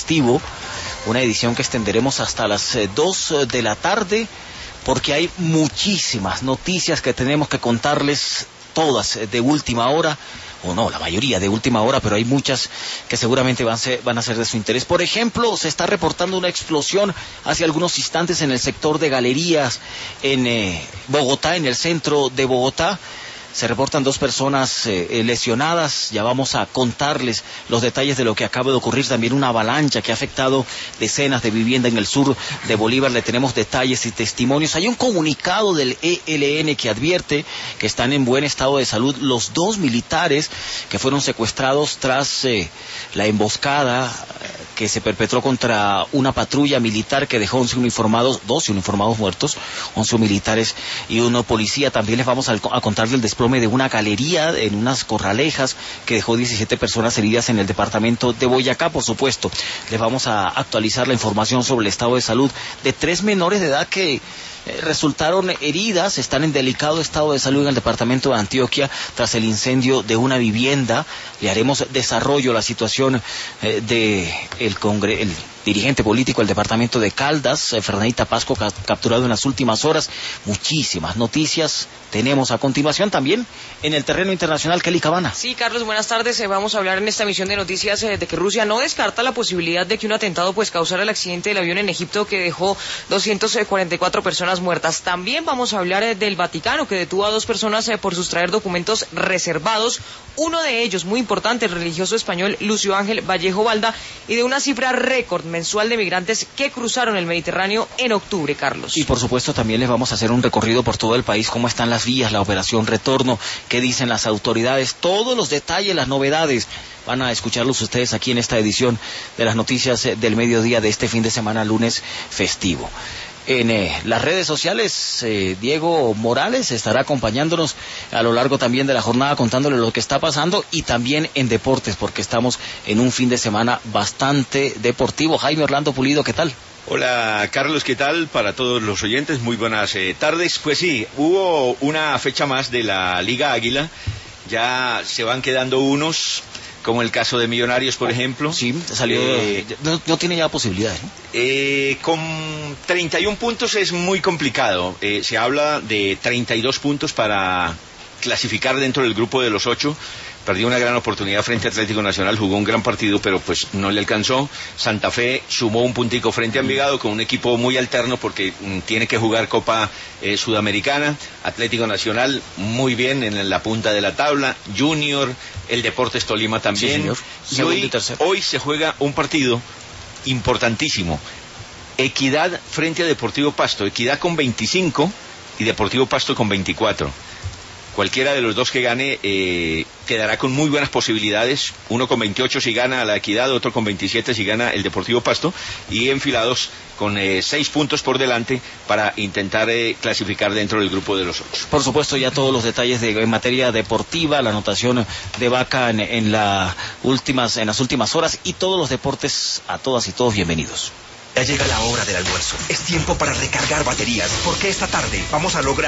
festivo, una edición que extenderemos hasta las 2 de la tarde, porque hay muchísimas noticias que tenemos que contarles, todas de última hora, o no, la mayoría de última hora, pero hay muchas que seguramente van a ser de su interés. Por ejemplo, se está reportando una explosión hace algunos instantes en el sector de galerías en Bogotá, en el centro de Bogotá. Se reportan 2 personas lesionadas. Ya vamos a contarles los detalles de lo que acaba de ocurrir. También una avalancha que ha afectado decenas de viviendas en el sur de Bolívar. Le tenemos detalles y testimonios. Hay un comunicado del ELN que advierte que están en buen estado de salud los 2 militares que fueron secuestrados tras la emboscada que se perpetró contra una patrulla militar que dejó 12 uniformados muertos, 11 militares y 1 policía. También les vamos a contar del desplome de una galería en unas corralejas que dejó 17 personas heridas en el departamento de Boyacá. Por supuesto, les vamos a actualizar la información sobre el estado de salud de 3 menores de edad que resultaron heridas, están en delicado estado de salud en el departamento de Antioquia tras el incendio de una vivienda. Le haremos desarrollo a la situación de el dirigente político del departamento de Caldas, Fernandita Pasco, capturado en las últimas horas. Muchísimas noticias tenemos a continuación también en el terreno internacional. Kelly Cabana. Sí, Carlos, buenas tardes. Vamos a hablar en esta emisión de noticias de que Rusia no descarta la posibilidad de que un atentado causara el accidente del avión en Egipto que dejó 244 personas muertas. También vamos a hablar del Vaticano, que detuvo a 2 personas por sustraer documentos reservados. Uno de ellos, muy importante, el religioso español Lucio Ángel Vallejo Balda, y de una cifra récord mensual de migrantes que cruzaron el Mediterráneo en octubre, Carlos. Y por supuesto también les vamos a hacer un recorrido por todo el país, cómo están las vías, la operación retorno, qué dicen las autoridades, todos los detalles, las novedades. Van a escucharlos ustedes aquí en esta edición de las noticias del mediodía de este fin de semana, lunes festivo. En las redes sociales, Diego Morales estará acompañándonos a lo largo también de la jornada, contándole lo que está pasando, y también en deportes, porque estamos en un fin de semana bastante deportivo. Jaime Orlando Pulido, ¿qué tal? Hola Carlos, ¿qué tal? Para todos los oyentes, muy buenas tardes. Pues sí, hubo una fecha más de la Liga Águila, ya se van quedando unos, como el caso de Millonarios, por ejemplo. Sí, salió, no tiene ya posibilidades, ¿no? Con 31 puntos es muy complicado. Se habla de 32 puntos para clasificar dentro del grupo de los 8. Perdió una gran oportunidad frente a Atlético Nacional, jugó un gran partido, pero pues no le alcanzó. Santa Fe sumó un puntico frente a Envigado con un equipo muy alterno porque tiene que jugar Copa Sudamericana. Atlético Nacional muy bien en la punta de la tabla. Junior, el Deportes Tolima también. Sí, y hoy se juega un partido importantísimo. Equidad frente a Deportivo Pasto. Equidad con 25 y Deportivo Pasto con 24. Cualquiera de los dos que gane quedará con muy buenas posibilidades. Uno con 28 si gana a la Equidad, otro con 27 si gana el Deportivo Pasto, y enfilados con 6 puntos por delante para intentar clasificar dentro del grupo de los 8. Por supuesto, ya todos los detalles en materia deportiva, la anotación de Vaca en las últimas horas, y todos los deportes, a todas y todos bienvenidos. Ya llega la hora del almuerzo. Es tiempo para recargar baterías, porque esta tarde vamos a lograr